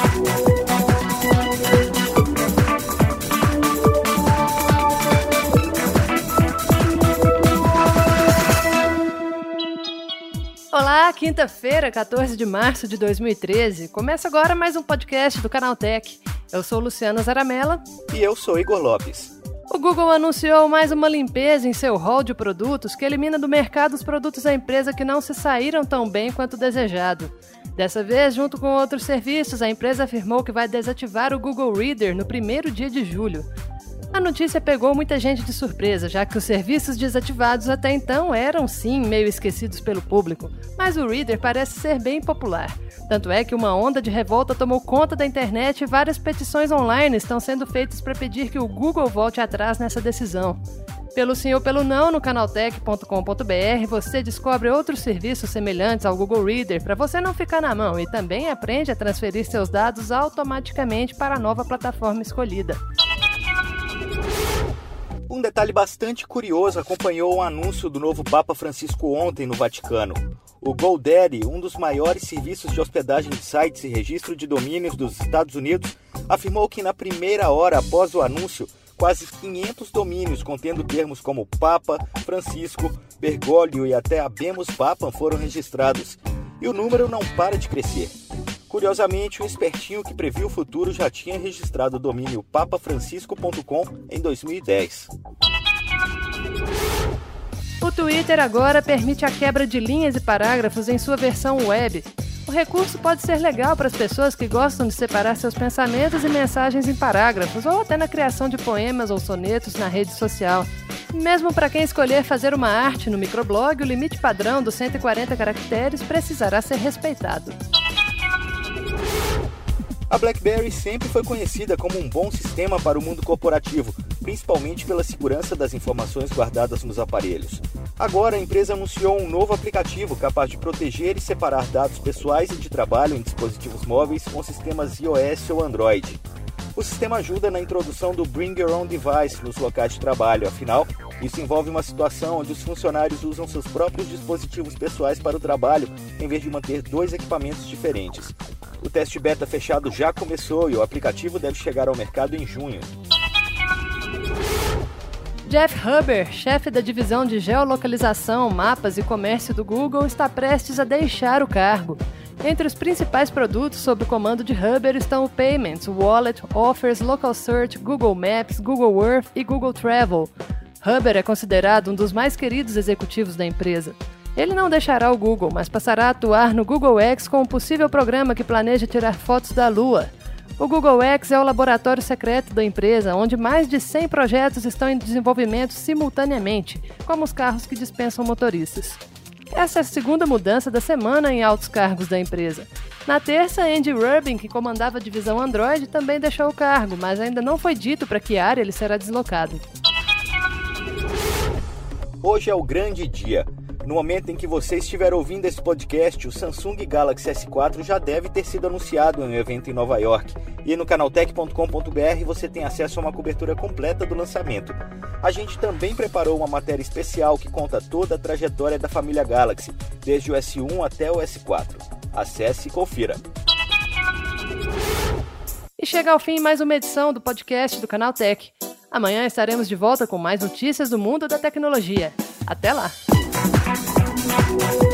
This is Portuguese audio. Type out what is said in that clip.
Olá, quinta-feira, 14 de março de 2013. Começa agora mais um podcast do Canaltech. Eu sou Luciana Zaramella. E eu sou Igor Lopes. O Google anunciou mais uma limpeza em seu hall de produtos que elimina do mercado os produtos da empresa que não se saíram tão bem quanto desejado. Dessa vez, junto com outros serviços, a empresa afirmou que vai desativar o Google Reader no primeiro dia de julho. A notícia pegou muita gente de surpresa, já que os serviços desativados até então eram, sim, meio esquecidos pelo público, mas o Reader parece ser bem popular. Tanto é que uma onda de revolta tomou conta da internet e várias petições online estão sendo feitas para pedir que o Google volte atrás nessa decisão. Pelo sim ou pelo não, no canaltech.com.br você descobre outros serviços semelhantes ao Google Reader para você não ficar na mão e também aprende a transferir seus dados automaticamente para a nova plataforma escolhida. Um detalhe bastante curioso acompanhou o anúncio do novo Papa Francisco ontem no Vaticano. O GoDaddy, um dos maiores serviços de hospedagem de sites e registro de domínios dos Estados Unidos, afirmou que na primeira hora após o anúncio, quase 500 domínios contendo termos como Papa, Francisco, Bergoglio e até Habemus Papam foram registrados. E o número não para de crescer. Curiosamente, um espertinho que previu o futuro já tinha registrado o domínio papafrancisco.com em 2010. O Twitter agora permite a quebra de linhas e parágrafos em sua versão web. O recurso pode ser legal para as pessoas que gostam de separar seus pensamentos e mensagens em parágrafos, ou até na criação de poemas ou sonetos na rede social. Mesmo para quem escolher fazer uma arte no microblog, o limite padrão dos 140 caracteres precisará ser respeitado. A BlackBerry sempre foi conhecida como um bom sistema para o mundo corporativo, principalmente pela segurança das informações guardadas nos aparelhos. Agora, a empresa anunciou um novo aplicativo capaz de proteger e separar dados pessoais e de trabalho em dispositivos móveis com sistemas iOS ou Android. O sistema ajuda na introdução do Bring Your Own Device nos locais de trabalho, afinal, isso envolve uma situação onde os funcionários usam seus próprios dispositivos pessoais para o trabalho, em vez de manter dois equipamentos diferentes. O teste beta fechado já começou e o aplicativo deve chegar ao mercado em junho. Jeff Huber, chefe da divisão de geolocalização, mapas e comércio do Google, está prestes a deixar o cargo. Entre os principais produtos sob o comando de Huber estão o Payments, o Wallet, Offers, Local Search, Google Maps, Google Earth e Google Travel. Huber é considerado um dos mais queridos executivos da empresa. Ele não deixará o Google, mas passará a atuar no Google X com um possível programa que planeja tirar fotos da Lua. O Google X é o laboratório secreto da empresa, onde mais de 100 projetos estão em desenvolvimento simultaneamente, como os carros que dispensam motoristas. Essa é a segunda mudança da semana em altos cargos da empresa. Na terça, Andy Rubin, que comandava a divisão Android, também deixou o cargo, mas ainda não foi dito para que área ele será deslocado. Hoje é o grande dia. No momento em que você estiver ouvindo esse podcast, o Samsung Galaxy S4 já deve ter sido anunciado em um evento em Nova York. E no canaltech.com.br você tem acesso a uma cobertura completa do lançamento. A gente também preparou uma matéria especial que conta toda a trajetória da família Galaxy, desde o S1 até o S4. Acesse e confira. E chega ao fim mais uma edição do podcast do Canaltech. Amanhã estaremos de volta com mais notícias do mundo da tecnologia. Até lá!